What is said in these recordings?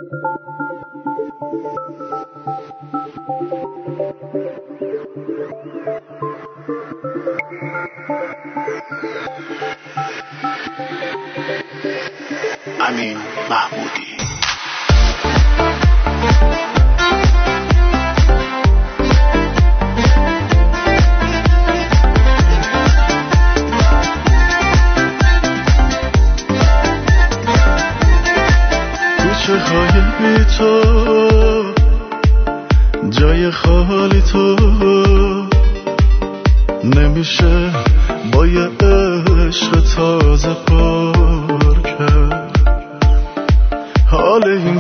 امین محمودی. کوچه های بی تو، جای خالی تو، نمیشه با یه عشق تازه پر کرد. حال این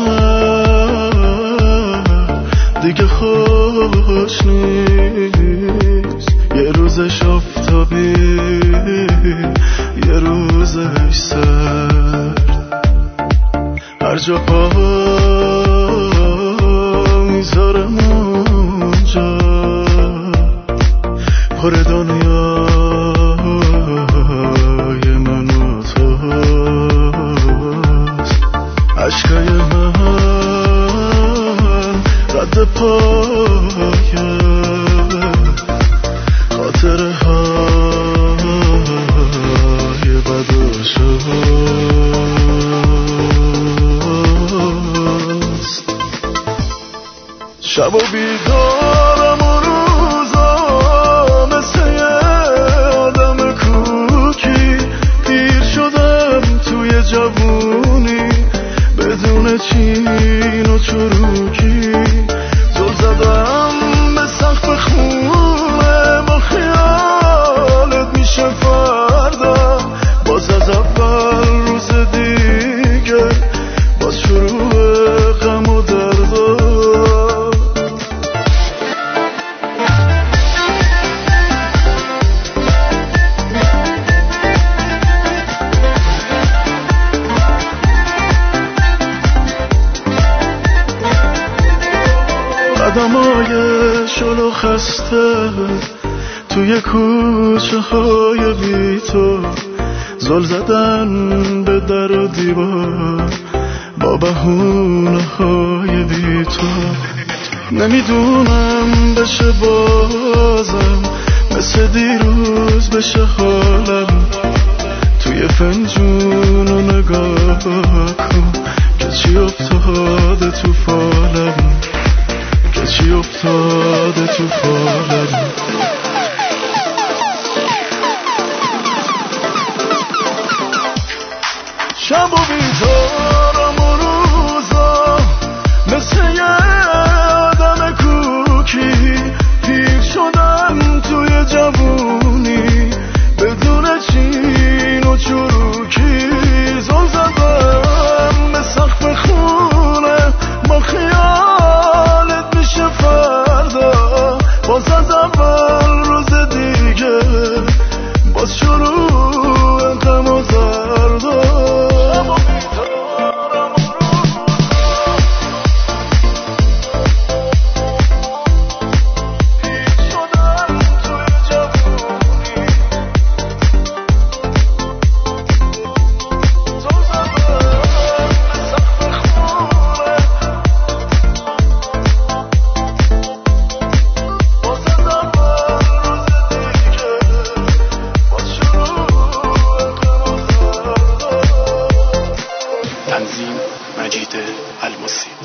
شهر دیگه خوش نیست، یه روزش آفتابی یه روزش سرد. هر جا پا میذارم اونجا پر دنیای من و توست. عشقای من رد پایم، خاطره های بد و شست. شب و بیدارم و روزا مثل یه آدم کوکی، پیر شدم توی جوونی بدون چین و چروکی. زل زدم به سقف خونه با خیالت میشه فردا، باز از اول روز دیگه باز شروع غم و دردا. آدمای شلو خسته توی کوچه های بی تو، زل زدن به در و دیوار با بهونه های بی تو. نمیدونم بشه بازم مثل دیروز بشه حالم، توی فنجون رو نگاه کن که چی افتاده تو فالم، که چی افتاده تو فالم. شب و بیدارم و روزا مثل یه آدم کوکی، پیر شدم توی جوونی بدون چین و چروکی. زل زدم به سقف خونه با خیالت میشه فردا، باز از اول روز دیگه باز شروع غم و دردا. تنظیم مجید المصری.